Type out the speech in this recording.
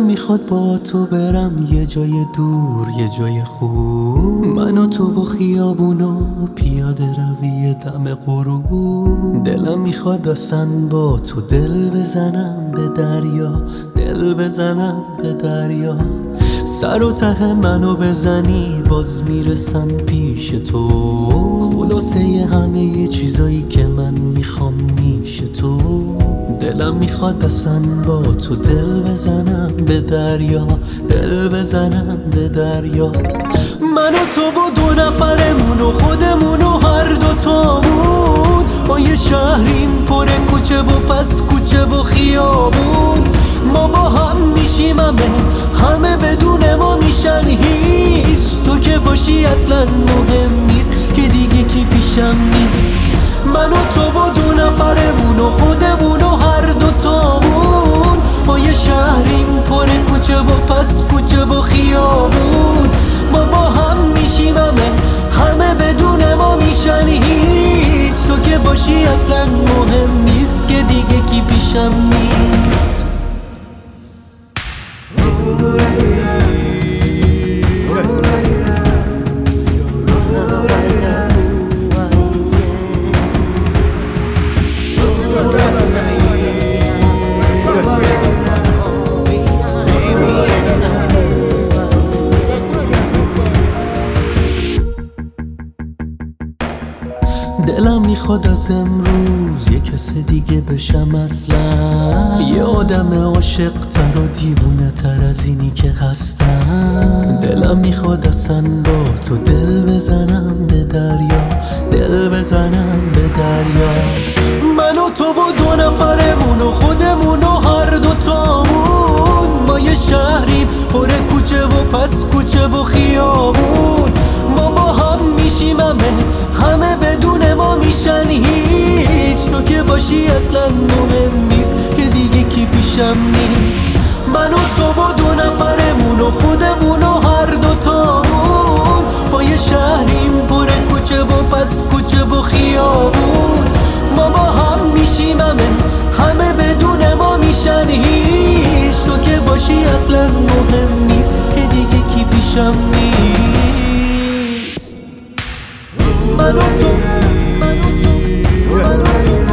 میخواد با تو برم یه جای دور، یه جای خوب، من و تو و خیابونو پیاده روی دم غروب. دلم میخواد اصلا با تو دل بزنم به دریا، دل بزنم به دریا. سر و ته منو بزنی باز میرسم پیش تو. خلاصه همه چیزایی که من میخوام میشه تو. دلم میخواد اصلا با تو دل بزنم به دریا، دل بزنم به دریا. من و تو و دو نفرمون و خودمون و هر دوتامون، با یه شهریم پر کوچه و پس کوچه و خیابون. ما با هم میشیم همه بدون ما میشن هیچ. تو که باشی اصلا مهم نیست که دیگه کی پیشم نیست. من و تو و دو نفرمون و خودمون و هر دوتامون، با یه شهریم پر کوچه و پس کوچه و خیابون. ما با هم میشیم همه بدون ما میشن هیچ. تو که باشی اصلا مهم نیست که دیگه کی پیشم نیست. دلم میخواد از امروز یه کس دیگه بشم اصلا، یه آدم عاشق تر و دیوونه تر از اینی که هستم. دلم میخواد اصلا با تو دل بزنم به دریا، دل بزنم به دریا. من و تو و دو نفرمون و خودمون و هر دوتامون، ما یه شهریم پر کوچه و پس کوچه و خیابون. ما با هم میشیم همه بدون ما میشن هیچ. تو که باشی اصلا مهم نیست که دیگه کی پیشم نیست. من و تو و دو نفرمون و خودمون و هر دوتامون، با یه شهریم پر کوچه و پس کوچه و خیابون. ما با هم میشیم همه بدون ما میشن هیچ. تو که باشی اصلا مهم نیست که دیگه کی پیشم نیست. من و تو